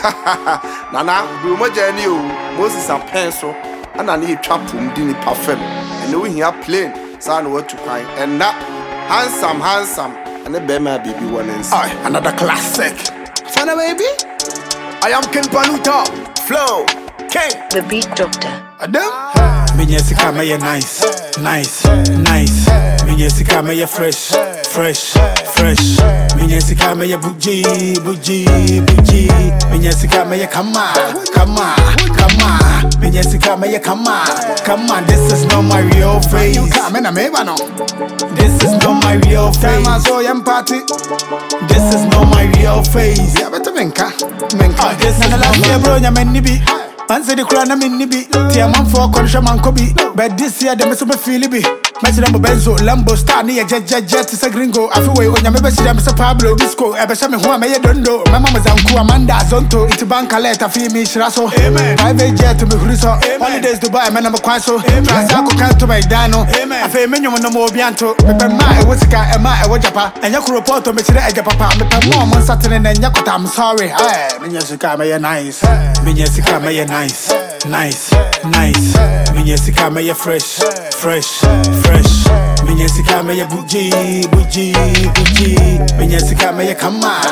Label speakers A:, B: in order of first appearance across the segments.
A: Nana, we mo journey o. Moses a pencil, and I need trap from Dini Parfum. And we here playing, son what to cry. And that handsome, and the Bema baby one inside. Another classic. Funny baby. I am Ken Paluta, Flow, King,
B: the beat doctor.
A: Adam.
C: Minyesika me nice. Minyesika me fresh. Minyesika me buji. Minyesika me come on. Minyesika me come on. This is not my real face. This is not my real face. This is not my real face.
A: Yeah, better menka.
C: This is not my bro. Nyamenibi. Man say the crown I'm in Nibi. Tia man for conscious man kobi. But this year, them so me feel it. Messi them Benzo, Lambo, Star, near jet, is a gringo. I feel way when you remember see them Mr. Pablo, Disco, Ebesham, who I may don't know. My mama's uncle Amanda, Zonto, it's a bank, I feel me, Shirasso. Private jet to me, Huriso. Holidays Dubai, man, I'm a quaso. Transaco can't to my Dano. I feel menu no more Bianto. But my was a guy, and my Wajapa, and you could report to me today, Papa. But mom on Saturday and Yakota, I'm sorry. Minyesika me nice. Minyesika me nice. Minyesika me fresh. Minyesika me buji. Minyesika me come on.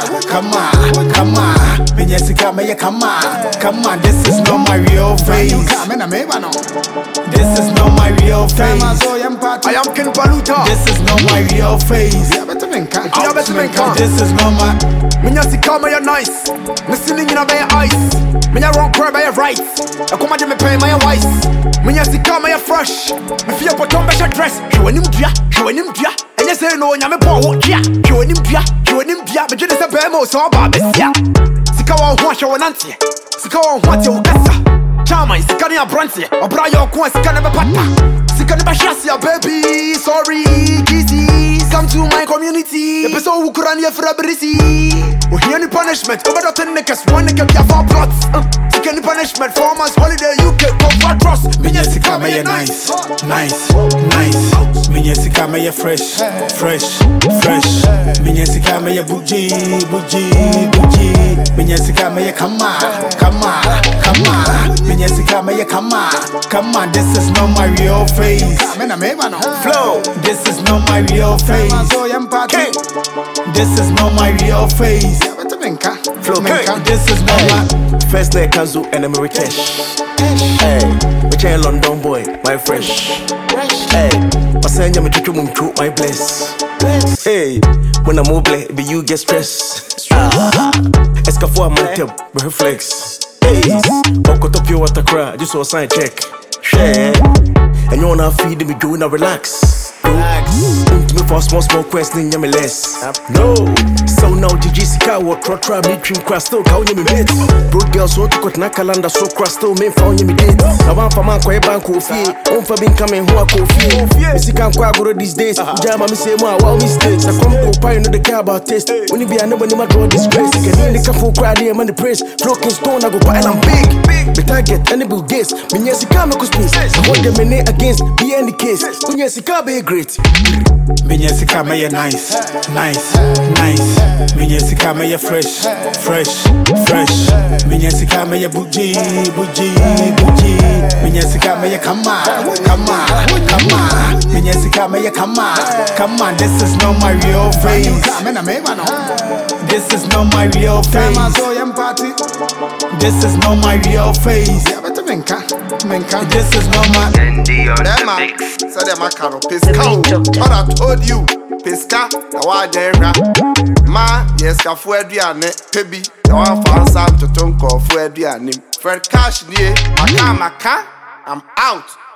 C: Minyesika me come on. This is not my real face. This is not my real face.
A: I am Ken Paluta.
C: This is not my real face. This is not my.
A: Minyesika me nice. Listening in a bay ice. Minya wrong crab by your right. I come at me pay my wife. Minyesika me fresh. Me feel potom be dress. You and him dia. And you say no, nyame po wo dia. You and him dia. But you just a bemo so bad besia. Sika wa ho hwe wonante. Sika wa ho ate wo kasa. Chama sika ne abrantie. Obra yo ko sika ne be pata. Sika ne be hyasia baby. Sorry, easy. Come to my community. The person who could here for a brisi. We hear any punishment. Over the 10 niggas, one nigga be a 4 plots. Seek any punishment. 4 months holiday, UK, come for trust.
C: Minyesika me nice. Minyesika me fresh. Minyesika me buji. Minyesika me come on. Minyesika me come on. This is not my real face.
A: Flow.
C: This is not my real face.
A: King.
C: This is not my real face.
A: Flow. King.
C: This is not my.
D: First day Kanzu and I'm Rikesh. Hey, which ain't London boy, my fresh. Hey, I send you my bless. Hey, when I'm mobile, be you get stress. Escafo a man reflex. Hey, Okoto pure water cry, just so sign check. Share, and you wanna feed me doing a relax. Me for small question, me less. No, so now Jessica what try me dream crash still count me mates. Broad girls so to cut na calendar so crash still me found me date. I want for man kwa bank coffee, on for being coming who a coffee. Me see can kwa go these days. Jama me say more wow mistakes. I come go pie no the care about taste. When you be a nobody my draw disgrace. You can hear the careful cry there man the praise. Broken stone I go pile and big. The target and the bill gates. Me Jessica me go space. I hold them in against be any case. When Jessica be great.
C: Minyesika me nice. Minyesika me fresh. Minyesika me buji. Minyesika me come on. Minyesika me come on. This is not my real face. This is not my real face. This is not my real face. This is not my.
A: So them a caro pisca. What I told you, pisca. The one there, ma yes, cafu eduane, pebi. The one for Sam to tonko for eduane. For cash near, maka, I'm out.